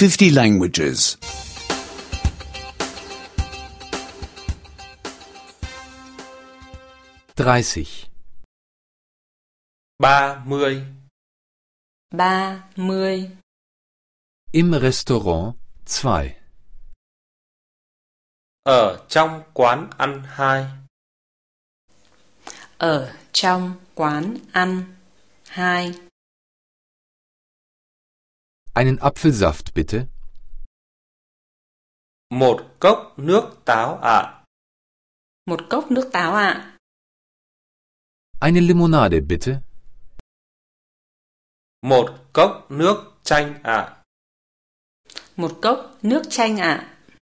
50 languages. 30. 30. 30. Im Restaurant 2. Ở trong quán ăn 2. Ở trong quán ăn 2. Einen Apfelsaft bitte. Một cốc nước táo ạ. Một cốc nước táo ạ. Eine Limonade bitte. Một cốc nước chanh ạ. Một cốc nước chanh ạ.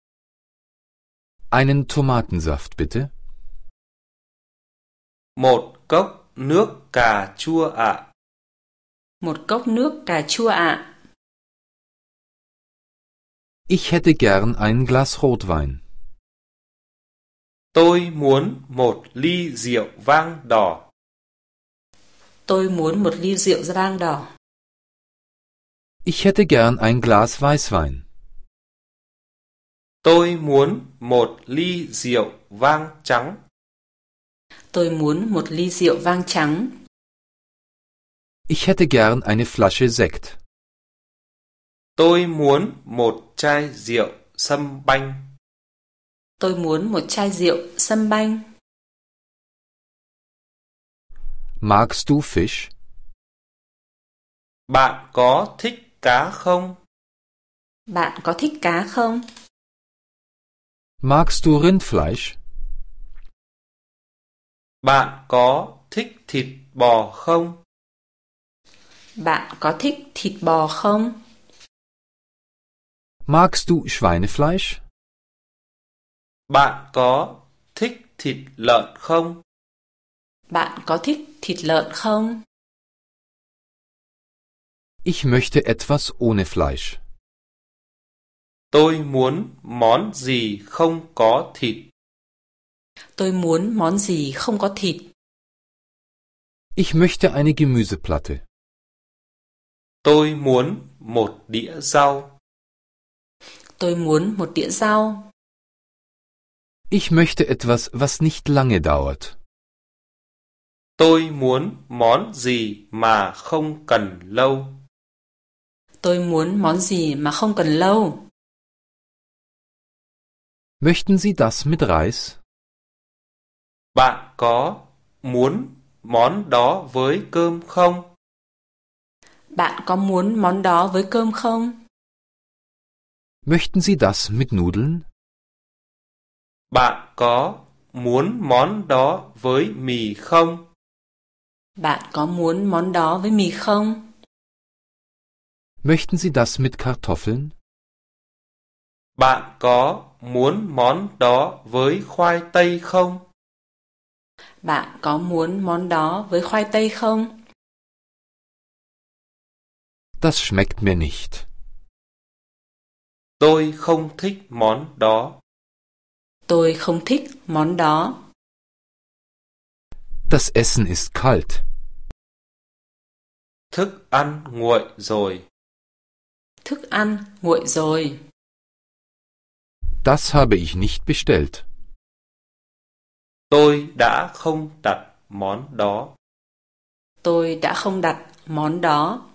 Einen Tomatensaft bitte. Một cốc nước cà chua ạ. Một cốc nước cà chua ạ. Ich hätte gern ein Glas Rotwein. Tôi muốn một ly rượu vang đỏ. Tôi muốn một ly rượu vang đỏ. Ich hätte gern ein Glas Weißwein. Tôi muốn một ly rượu vang trắng. Tôi muốn một ly rượu vang trắng. Ich hätte gern eine Flasche Sekt. Tôi muốn một chai rượu sâm banh. Tôi muốn một chai rượu sâm banh. Magst du Fisch? Bạn có thích cá không? Bạn có thích cá không? Magst du Rindfleisch? Bạn có thích thịt bò không? Bạn có thích thịt bò không? Magst du Schweinefleisch? Bạn có thích thịt lợn không? Bạn có thích thịt lợn không? Ich möchte etwas ohne Fleisch. Tôi muốn món gì không có thịt. Tôi muốn món gì không có thịt. Ich möchte eine Gemüseplatte. Tôi muốn một đĩa rau. Tôi muốn một đĩa rau. Ich möchte etwas, was nicht lange dauert. Tôi muốn món gì mà không cần lâu. Tôi muốn món gì mà không cần lâu. Möchten Sie das mit Reis? Bạn có muốn món đó với cơm không? Bạn có muốn món đó với cơm không? Möchten Sie das mit Nudeln? Bạn có muốn món đó với mì không? Bạn có muốn món đó với mì không? Möchten Sie das mit Kartoffeln? Bạn có muốn món đó với khoai tây không? Bạn có muốn món đó với khoai tây không? Das schmeckt mir nicht. Tôi không thích món đó. Tôi không thích món đó. Das Essen ist kalt. Thức ăn nguội rồi. Thức ăn nguội rồi. Das habe ich nicht bestellt. Tôi đã không đặt món đó. Tôi đã không đặt món đó.